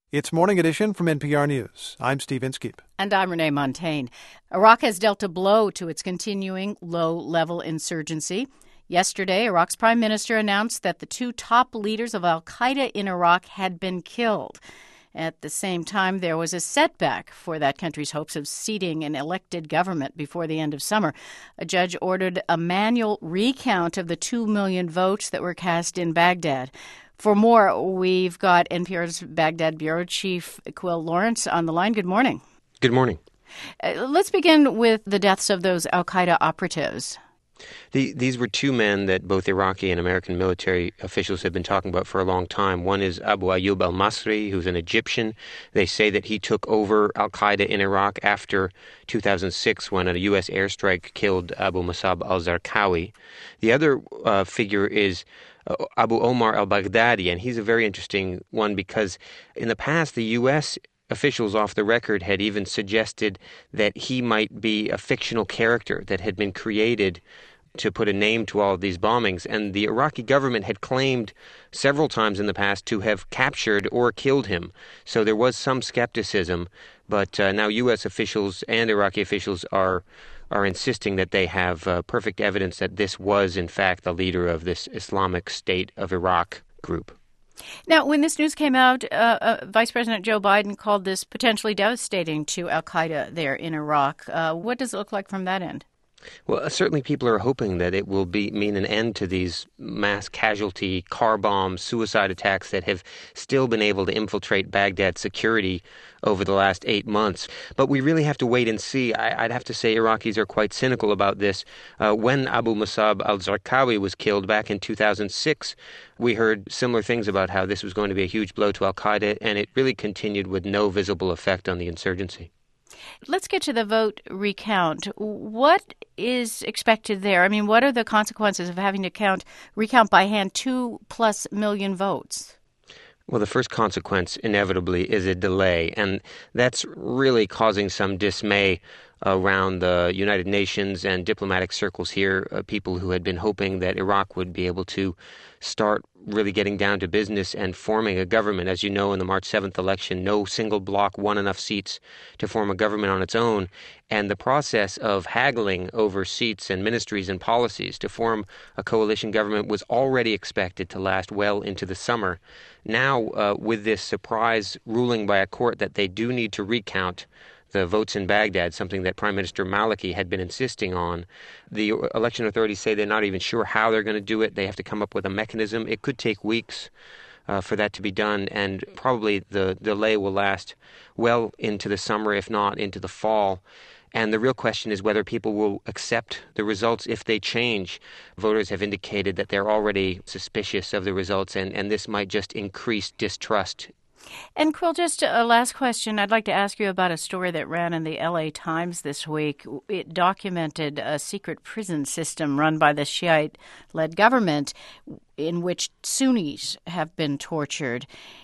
It's Morning Edition from NPR News. I'm Steve Inskeep. And I'm Renee Montagne. Iraq has dealt a blow to its continuing low-level insurgency. Yesterday, Iraq's prime minister announced that the two top leaders of al-Qaeda in Iraq had been killed. At the same time, there was a setback for that country's hopes of seating an elected government before the end of summer. A judge ordered a manual recount of the 2 million votes that were cast in Baghdad. For more, we've got NPR's Baghdad bureau chief Quil Lawrence on the line. Good morning. Good morning. Let's begin with the deaths of those al-Qaeda operatives. These were two men that both Iraqi and American military officials have been talking about for a long time. One is Abu Ayyub al-Masri, who's an Egyptian. They say that he took over al-Qaeda in Iraq after 2006 when a U.S. airstrike killed Abu Musab al-Zarqawi. The other figure is Abu Omar al-Baghdadi, and he's a very interesting one because in the past the U.S. officials off the record had even suggested that he might be a fictional character that had been created to put a name to all of these bombings. And the Iraqi government had claimed several times in the past to have captured or killed him. So there was some skepticism, but now U.S. officials and Iraqi officials are insisting that they have perfect evidence that this was, in fact, the leader of this Islamic State of Iraq group. Now, when this news came out, Vice President Joe Biden called this potentially devastating to al-Qaeda there in Iraq. What does it look like from that end? Well, certainly people are hoping that it will mean an end to these mass casualty, car bombs, suicide attacks that have still been able to infiltrate Baghdad security over the last 8 months. But we really have to wait and see. I'd have to say Iraqis are quite cynical about this. When Abu Musab al-Zarqawi was killed back in 2006, we heard similar things about how this was going to be a huge blow to al-Qaeda, and it really continued with no visible effect on the insurgency. Let's get to the vote recount. What is expected there? I mean, what are the consequences of having to recount by hand 2+ million votes? Well, the first consequence, inevitably, is a delay, and that's really causing some dismay around the United Nations and diplomatic circles here, people who had been hoping that Iraq would be able to start really getting down to business and forming a government. As you know, in the March 7th election, no single bloc won enough seats to form a government on its own, and the process of haggling over seats and ministries and policies to form a coalition government was already expected to last well into the summer. Now, with this surprise ruling by a court that they do need to recount the votes in Baghdad, something that Prime Minister Maliki had been insisting on, the election authorities say they're not even sure how they're going to do it. They have to come up with a mechanism. It could take weeks for that to be done, and probably the delay will last well into the summer, if not into the fall. And the real question is whether people will accept the results if they change. Voters have indicated that they're already suspicious of the results, and this might just increase distrust. And Quil, just a last question. I'd like to ask you about a story that ran in the LA Times this week. It documented a secret prison system run by the Shiite-led government in which Sunnis have been tortured.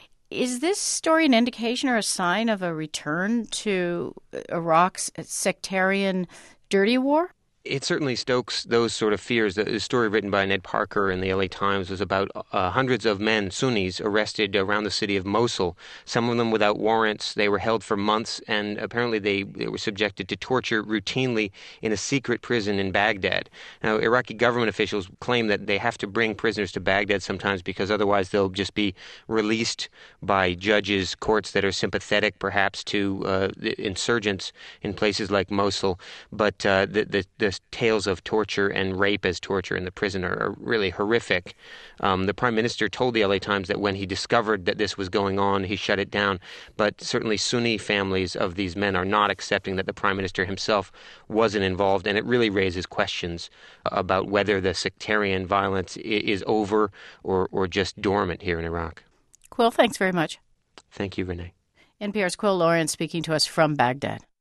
Is this story an indication or a sign of a return to Iraq's sectarian dirty war? It certainly stokes those sort of fears. The story written by Ned Parker in the LA Times was about hundreds of men, Sunnis, arrested around the city of Mosul, some of them without warrants. They were held for months, and apparently they were subjected to torture routinely in a secret prison in Baghdad. Now, Iraqi government officials claim that they have to bring prisoners to Baghdad sometimes because otherwise they'll just be released by judges, courts that are sympathetic perhaps to the insurgents in places like Mosul. But the tales of torture and rape as torture in the prison are really horrific. The Prime Minister told the LA Times that when he discovered that this was going on, he shut it down. But certainly Sunni families of these men are not accepting that the Prime Minister himself wasn't involved, and it really raises questions about whether the sectarian violence is over or just dormant here in Iraq. Quil, thanks very much. Thank you, Renee. NPR's Quil Lawrence speaking to us from Baghdad.